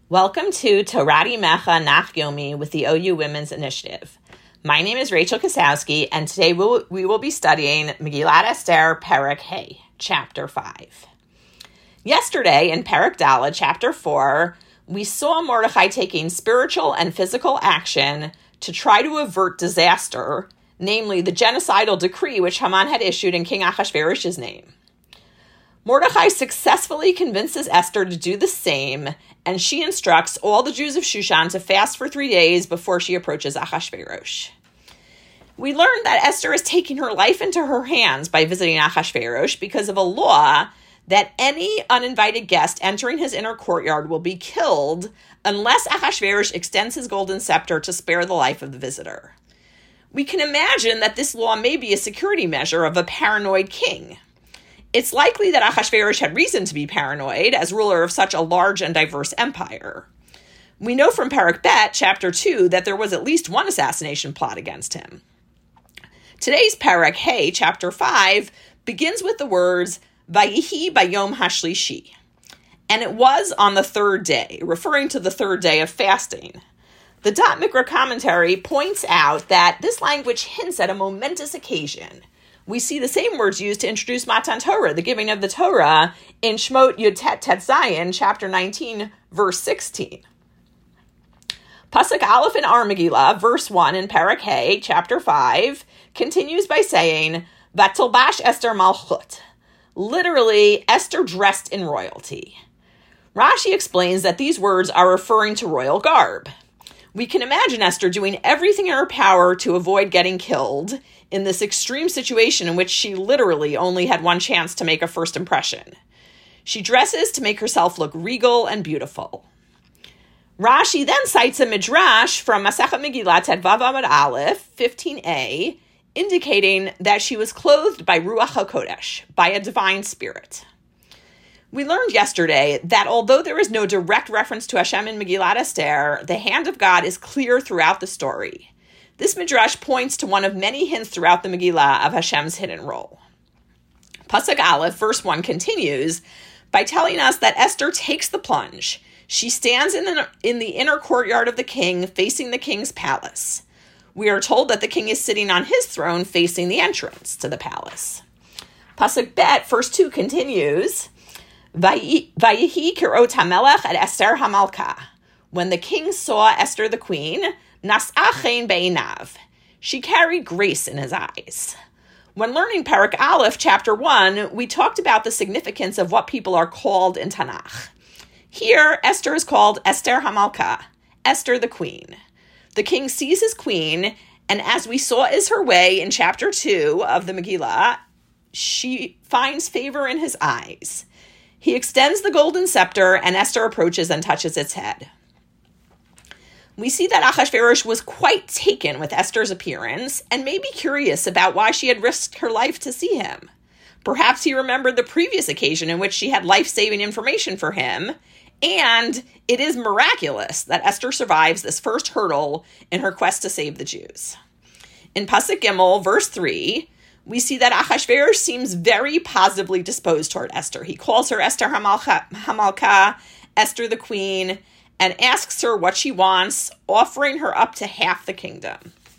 Welcome to Torati Mecha Nach Yomi with the OU Women's Initiative. My name is Rachel Kosowski, and today we will be studying Megillat Esther, Perek Hey, Chapter 5. Yesterday, in Perek Daled, Chapter 4, we saw Mordechai taking spiritual and physical action to try to avert disaster, namely the genocidal decree which Haman had issued in King Achashverosh's name. Mordechai successfully convinces Esther to do the same, and she instructs all the Jews of Shushan to fast for 3 days before she approaches Achashverosh. We learned that Esther is taking her life into her hands by visiting Achashverosh because of a law that any uninvited guest entering his inner courtyard will be killed unless Achashverosh extends his golden scepter to spare the life of the visitor. We can imagine that this law may be a security measure of a paranoid king. It's likely that Achashverosh had reason to be paranoid as ruler of such a large and diverse empire. We know from Perek Bet, Chapter 2, that there was at least one assassination plot against him. Today's Perek Hey, Chapter 5, begins with the words, Vayihi bayom hashlishi. And it was on the third day, referring to the third day of fasting. The Dot Mikra commentary points out that this language hints at a momentous occasion. We see the same words used to introduce Matan Torah, the giving of the Torah, in Shemot Yud Tet Tet Zayin, chapter 19, verse 16. Pasuk Aleph in our Megillah, verse 1 in Perek Hey, chapter 5, continues by saying, Vatilbash Esther Malchut. Literally, Esther dressed in royalty. Rashi explains that these words are referring to royal garb. We can imagine Esther doing everything in her power to avoid getting killed in this extreme situation in which she literally only had one chance to make a first impression. She dresses to make herself look regal and beautiful. Rashi then cites a midrash from Masechet Megillah Vav Amud Aleph 15a, indicating that she was clothed by Ruach HaKodesh, by a divine spirit. We learned yesterday that although there is no direct reference to Hashem in Megillat Esther, the hand of God is clear throughout the story. This midrash points to one of many hints throughout the Megillah of Hashem's hidden role. Pasuk Aleph, verse 1 continues by telling us that Esther takes the plunge. She stands in the inner courtyard of the king, facing the king's palace. We are told that the king is sitting on his throne, facing the entrance to the palace. Pasuk Bet, verse 2 continues, Vayihi kirot hamelech et Esther hamalka. When the king saw Esther the queen, nas'ah chen be'inav. She carried grace in his eyes. When learning Perek Aleph, chapter 1, we talked about the significance of what people are called in Tanakh. Here, Esther is called Esther Hamalka, Esther the queen. The king sees his queen, and as we saw is her way in chapter 2 of the Megillah, she finds favor in his eyes. He extends the golden scepter, and Esther approaches and touches its head. We see that Achashverosh was quite taken with Esther's appearance and may be curious about why she had risked her life to see him. Perhaps he remembered the previous occasion in which she had life-saving information for him, and it is miraculous that Esther survives this first hurdle in her quest to save the Jews. In Pasuk Gimel, verse 3, we see that Achashverosh seems very positively disposed toward Esther. He calls her Esther Hamalka, Esther the queen, and asks her what she wants, offering her up to half the kingdom.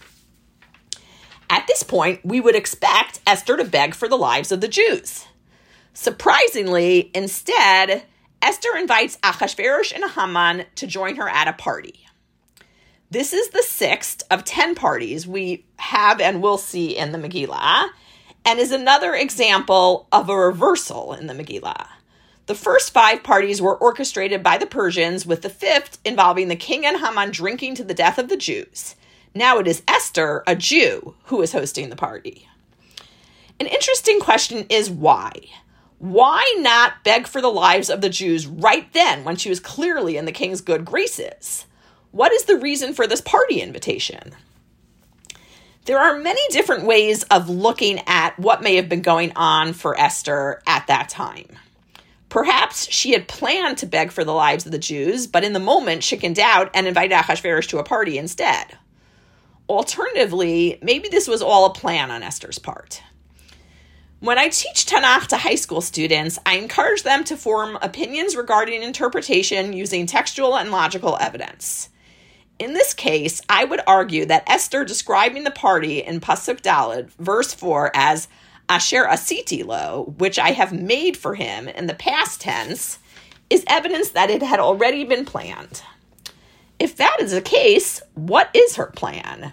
At this point, we would expect Esther to beg for the lives of the Jews. Surprisingly, instead, Esther invites Achashverosh and Haman to join her at a party. This is the 6th of 10 parties we have and will see in the Megillah, and is another example of a reversal in the Megillah. The first 5 parties were orchestrated by the Persians, with the 5th involving the king and Haman drinking to the death of the Jews. Now it is Esther, a Jew, who is hosting the party. An interesting question is why? Why not beg for the lives of the Jews right then when she was clearly in the king's good graces? What is the reason for this party invitation? There are many different ways of looking at what may have been going on for Esther at that time. Perhaps she had planned to beg for the lives of the Jews, but in the moment chickened out and invited Achashverosh to a party instead. Alternatively, maybe this was all a plan on Esther's part. When I teach Tanakh to high school students, I encourage them to form opinions regarding interpretation using textual and logical evidence. In this case, I would argue that Esther describing the party in Pasuk Daled, verse 4, as Asher Asiti Lo, which I have made for him in the past tense, is evidence that it had already been planned. If that is the case, what is her plan?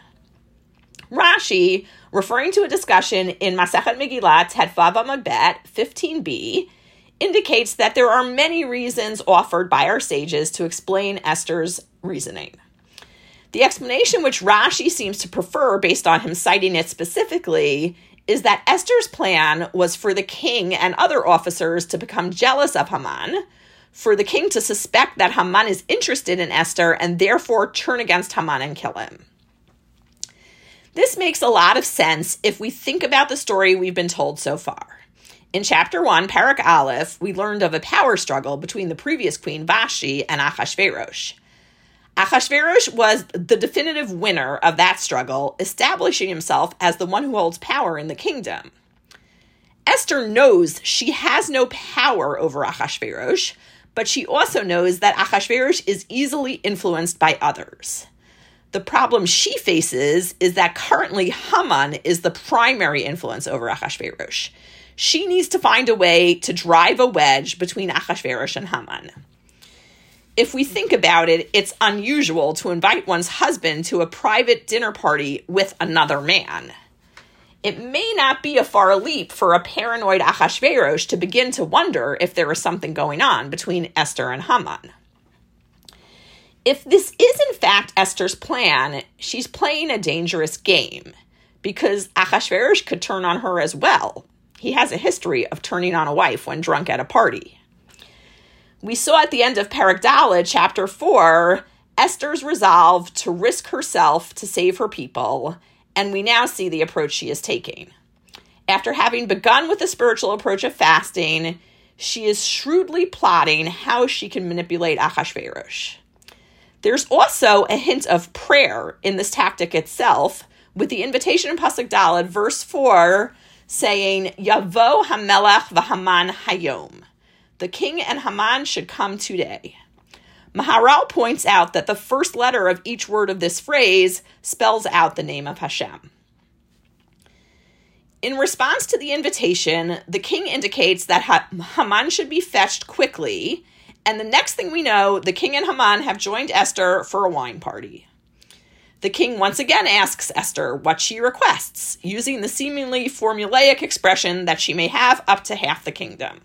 Rashi, referring to a discussion in Masechet Megillah, Tet-Vav Amud Bet, 15b, indicates that there are many reasons offered by our sages to explain Esther's reasoning. The explanation which Rashi seems to prefer, based on him citing it specifically, is that Esther's plan was for the king and other officers to become jealous of Haman, for the king to suspect that Haman is interested in Esther and therefore turn against Haman and kill him. This makes a lot of sense if we think about the story we've been told so far. In Chapter 1, Parak Aleph, we learned of a power struggle between the previous queen Vashti and Achashverosh. Achashverosh was the definitive winner of that struggle, establishing himself as the one who holds power in the kingdom. Esther knows she has no power over Achashverosh, but she also knows that Achashverosh is easily influenced by others. The problem she faces is that currently Haman is the primary influence over Achashverosh. She needs to find a way to drive a wedge between Achashverosh and Haman. If we think about it, it's unusual to invite one's husband to a private dinner party with another man. It may not be a far leap for a paranoid Achashverosh to begin to wonder if there is something going on between Esther and Haman. If this is in fact Esther's plan, she's playing a dangerous game, because Achashverosh could turn on her as well. He has a history of turning on a wife when drunk at a party. We saw at the end of Parak Daled, Chapter 4, Esther's resolve to risk herself to save her people, and we now see the approach she is taking. After having begun with the spiritual approach of fasting, she is shrewdly plotting how she can manipulate Achashverosh. There's also a hint of prayer in this tactic itself, with the invitation in Pasuk Daled, verse 4, saying, Yavo HaMelech v'Haman Hayom. The king and Haman should come today. Maharal points out that the first letter of each word of this phrase spells out the name of Hashem. In response to the invitation, the king indicates that Haman should be fetched quickly, and the next thing we know, the king and Haman have joined Esther for a wine party. The king once again asks Esther what she requests, using the seemingly formulaic expression that she may have up to half the kingdom.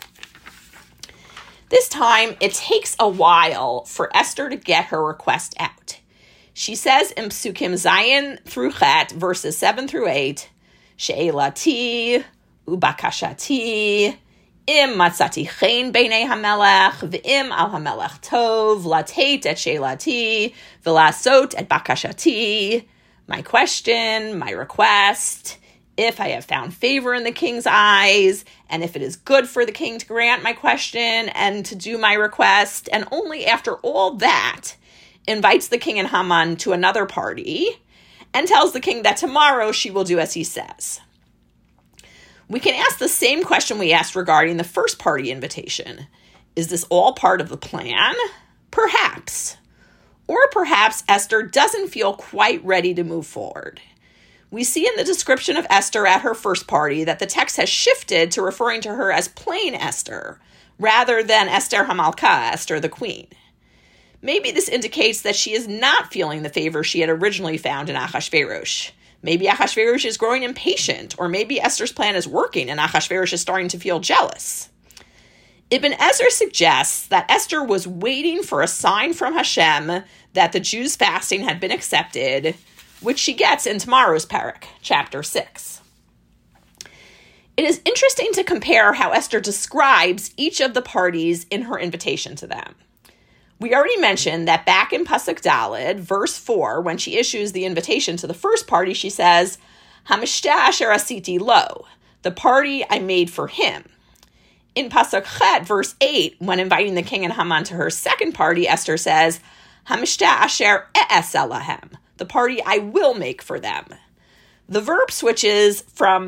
This time, it takes a while for Esther to get her request out. She says in Psukim Zayin through Chet, verses 7 through 8, She'elati, ubakashati, im matzati chen b'nei hamelech, v'im al hamelech tov, lateit et she'elati, v'lasot et bakashati. My question, my request, if I have found favor in the king's eyes, and if it is good for the king to grant my question and to do my request, and only after all that, invites the king and Haman to another party, and tells the king that tomorrow she will do as he says. We can ask the same question we asked regarding the first party invitation. Is this all part of the plan? Perhaps. Or perhaps Esther doesn't feel quite ready to move forward. We see in the description of Esther at her first party that the text has shifted to referring to her as plain Esther, rather than Esther Hamalka, Esther the queen. Maybe this indicates that she is not feeling the favor she had originally found in Achashverosh. Maybe Achashverosh is growing impatient, or maybe Esther's plan is working and Achashverosh is starting to feel jealous. Ibn Ezra suggests that Esther was waiting for a sign from Hashem that the Jews' fasting had been accepted, which she gets in tomorrow's parak, chapter 6. It is interesting to compare how Esther describes each of the parties in her invitation to them. We already mentioned that back in Pasuk Daled, verse 4, when she issues the invitation to the first party, she says, Hamishta asher asiti lo, the party I made for him. In Pasuk Chet, verse 8, when inviting the king and Haman to her second party, Esther says, Hamishta asher e'eseh lahem, the party I will make for them. The verb switches from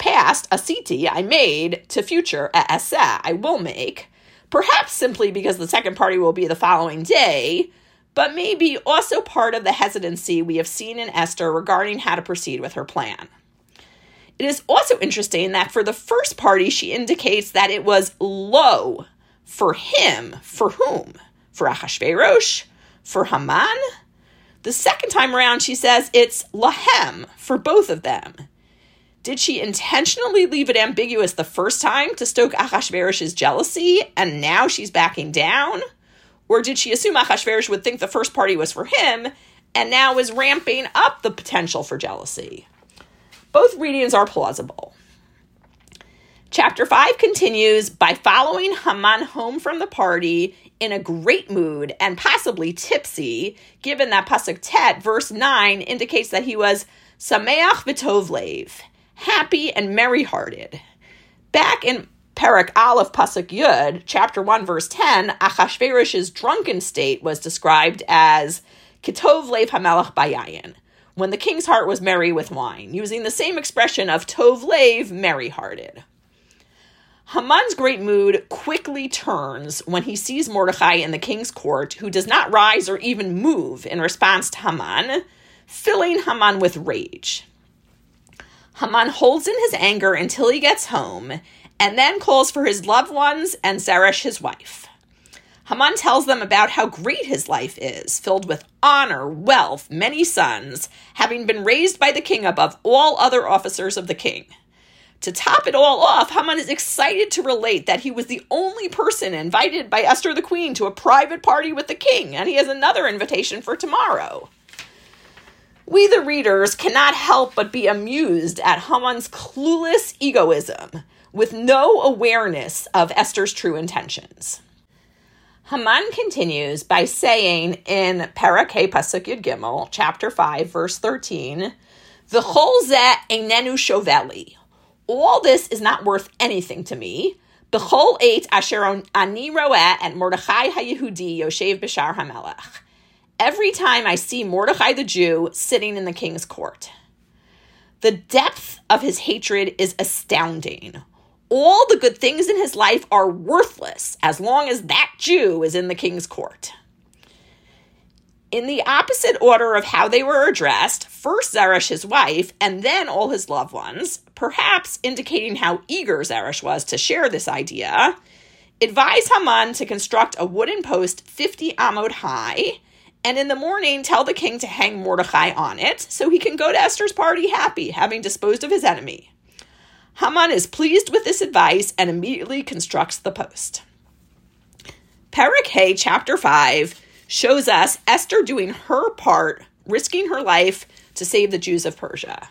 past, asiti, I made, to future, a'aseh, I will make, perhaps simply because the second party will be the following day, but maybe also part of the hesitancy we have seen in Esther regarding how to proceed with her plan. It is also interesting that for the first party, she indicates that it was lo for him. For whom? For Achashverosh? For Haman? The second time around, she says it's lahem, for both of them. Did she intentionally leave it ambiguous the first time to stoke Achashverosh's jealousy, and now she's backing down? Or did she assume Achashverosh would think the first party was for him, and now is ramping up the potential for jealousy? Both readings are plausible. Chapter 5 continues by following Haman home from the party in a great mood and possibly tipsy, given that Pasuk Tet, verse 9, indicates that he was Sameach v'tov lev, happy and merry-hearted. Back in Perek Aleph Pasuk Yud, chapter 1, verse 10, Achashverosh's drunken state was described as Kitov lev hamelech bayayin, when the king's heart was merry with wine, using the same expression of tov lev, merry-hearted. Haman's great mood quickly turns when he sees Mordechai in the king's court, who does not rise or even move in response to Haman, filling Haman with rage. Haman holds in his anger until he gets home, and then calls for his loved ones and Zeresh, his wife. Haman tells them about how great his life is, filled with honor, wealth, many sons, having been raised by the king above all other officers of the king. To top it all off, Haman is excited to relate that he was the only person invited by Esther the queen to a private party with the king, and he has another invitation for tomorrow. We, the readers, cannot help but be amused at Haman's clueless egoism, with no awareness of Esther's true intentions. Haman continues by saying in Perek He Pasuk Yud Gimel, chapter 5, verse 13, V'chol zeh einenu shoveli. All this is not worth anything to me. B'chol eit asher ani roeh et Mordechai HaYehudi yoshev b'shar HaMelech. Every time I see Mordechai the Jew sitting in the king's court. The depth of his hatred is astounding. All the good things in his life are worthless as long as that Jew is in the king's court. In the opposite order of how they were addressed, first Zeresh, his wife, and then all his loved ones, perhaps indicating how eager Zeresh was to share this idea, advise Haman to construct a wooden post 50 amod high, and in the morning tell the king to hang Mordechai on it so he can go to Esther's party happy, having disposed of his enemy. Haman is pleased with this advice and immediately constructs the post. Perek He, chapter 5, shows us Esther doing her part, risking her life to save the Jews of Persia.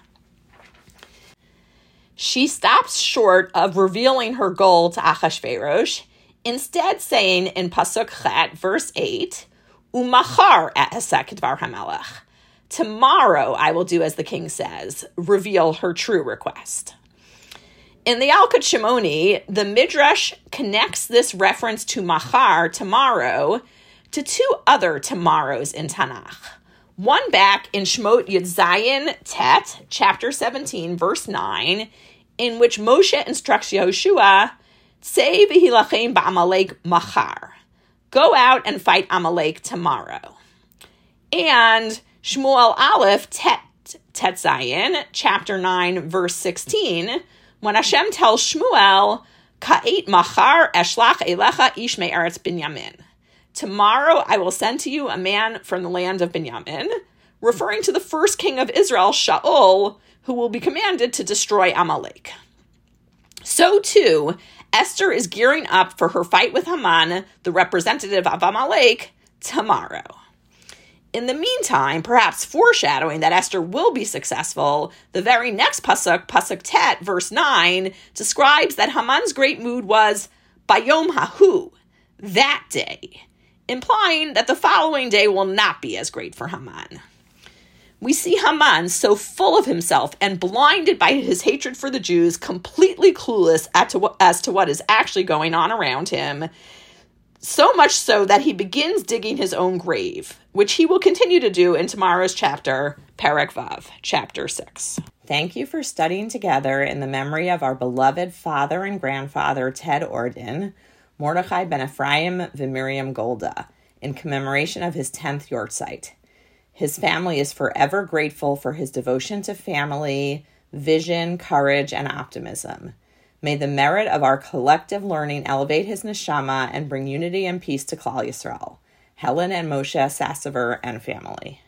She stops short of revealing her goal to Achashverosh, instead saying in Pasuk Chet, verse 8, Umachar a'aseh k'dvar hamelech. Tomorrow I will do as the king says, reveal her true request. In the Yalkut Shimoni, the Midrash connects this reference to Machar, tomorrow, to two other tomorrows in Tanakh. One back in Shemot Yud Zayin Tet, chapter 17, verse 9, in which Moshe instructs Yehoshua, Tzei v'hilachem ba'amalek machar. Go out and fight Amalek tomorrow. And Shmuel Aleph Tet Zayin, chapter 9, verse 16, when Hashem tells Shmuel, Ka'et machar eshlach elecha ish me'eretz Binyamin. Tomorrow I will send to you a man from the land of Binyamin, referring to the first king of Israel, Shaul, who will be commanded to destroy Amalek. So too, Esther is gearing up for her fight with Haman, the representative of Amalek, tomorrow. In the meantime, perhaps foreshadowing that Esther will be successful, the very next pasuk, Pasuk Tet, verse 9, describes that Haman's great mood was Bayom Hahu, that day, implying that the following day will not be as great for Haman. We see Haman so full of himself and blinded by his hatred for the Jews, completely clueless as to what is actually going on around him, so much so that he begins digging his own grave, which he will continue to do in tomorrow's chapter, Perek Vav, chapter 6. Thank you for studying together in the memory of our beloved father and grandfather, Ted Orden, Mordechai ben Ephraim v'Miriam Golda, in commemoration of his 10th Yortzeit. His family is forever grateful for his devotion to family, vision, courage, and optimism. May the merit of our collective learning elevate his neshama and bring unity and peace to Klal Yisrael. Helen and Moshe Sassover and family.